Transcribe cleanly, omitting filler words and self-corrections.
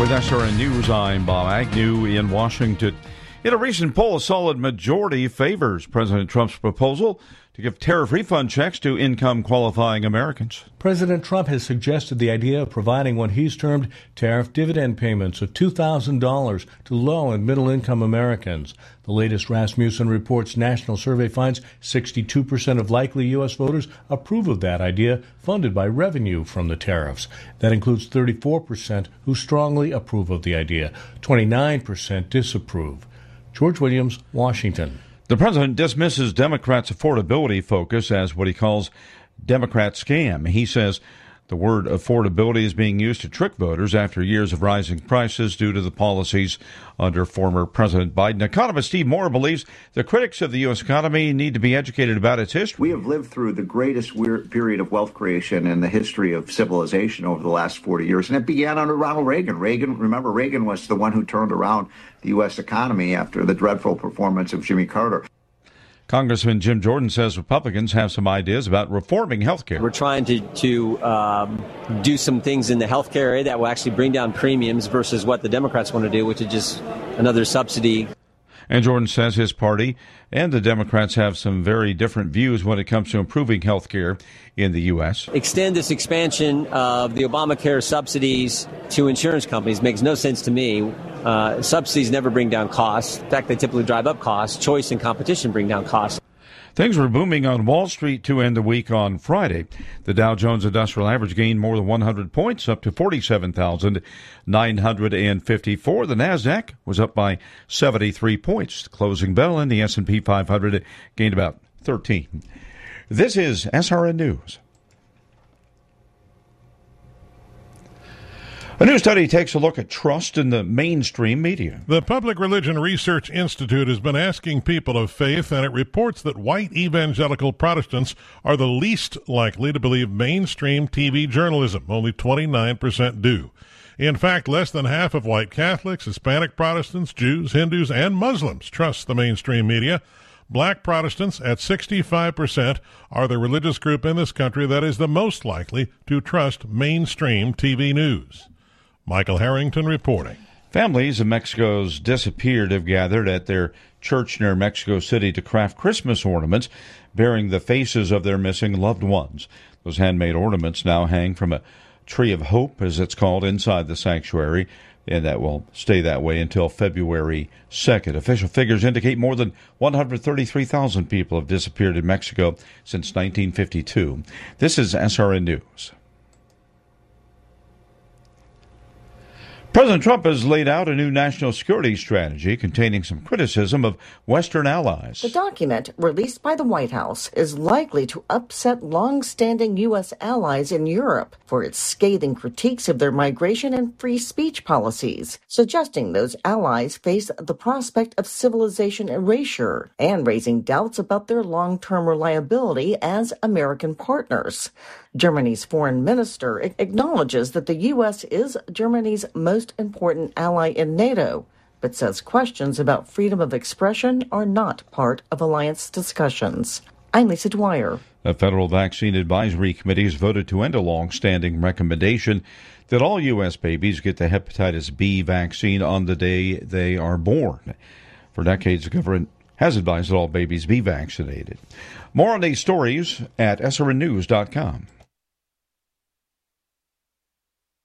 With SRN News, I'm Bob Agnew in Washington. In a recent poll, a solid majority favors President Trump's proposal to give tariff refund checks to income-qualifying Americans. President Trump has suggested the idea of providing what he's termed tariff dividend payments of $2,000 to low- and middle-income Americans. The latest Rasmussen Reports national survey finds 62% of likely U.S. voters approve of that idea, funded by revenue from the tariffs. That includes 34% who strongly approve of the idea. 29% disapprove. George Williams, Washington. The president dismisses Democrats' affordability focus as what he calls Democrat scam. He says the word affordability is being used to trick voters after years of rising prices due to the policies under former President Biden. Economist Steve Moore believes the critics of the U.S. economy need to be educated about its history. We have lived through the greatest period of wealth creation in the history of civilization over the last 40 years, and it began under Ronald Reagan. Remember, Reagan was the one who turned around the U.S. economy after the dreadful performance of Jimmy Carter. Congressman Jim Jordan says Republicans have some ideas about reforming health care. We're trying to do some things in the health care area that will actually bring down premiums versus what the Democrats want to do, which is just another subsidy. And Jordan says his party and the Democrats have some very different views when it comes to improving health care in the U.S. Extend this expansion of the Obamacare subsidies to insurance companies makes no sense to me. Subsidies never bring down costs. In fact, they typically drive up costs. Choice and competition bring down costs. Things were booming on Wall Street to end the week on Friday. The Dow Jones Industrial Average gained more than 100 points, up to 47,954. The Nasdaq was up by 73 points. The closing bell in the S&P 500 gained about 13. This is SRN News. A new study takes a look at trust in the mainstream media. The Public Religion Research Institute has been asking people of faith, and it reports that white evangelical Protestants are the least likely to believe mainstream TV journalism. Only 29% do. In fact, less than half of white Catholics, Hispanic Protestants, Jews, Hindus, and Muslims trust the mainstream media. Black Protestants, at 65%, are the religious group in this country that is the most likely to trust mainstream TV news. Michael Harrington reporting. Families of Mexico's disappeared have gathered at their church near Mexico City to craft Christmas ornaments bearing the faces of their missing loved ones. Those handmade ornaments now hang from a tree of hope, as it's called, inside the sanctuary, and that will stay that way until February 2nd. Official figures indicate more than 133,000 people have disappeared in Mexico since 1952. This is SRN News. President Trump has laid out a new national security strategy containing some criticism of Western allies. The document, released by the White House, is likely to upset long-standing U.S. allies in Europe for its scathing critiques of their migration and free speech policies, suggesting those allies face the prospect of civilization erasure and raising doubts about their long-term reliability as American partners. Germany's foreign minister acknowledges that the U.S. is Germany's most important ally in NATO, but says questions about freedom of expression are not part of alliance discussions. I'm Lisa Dwyer. A federal vaccine advisory committee has voted to end a long-standing recommendation that all U.S. babies get the hepatitis B vaccine on the day they are born. For decades, the government has advised that all babies be vaccinated. More on these stories at srnnews.com.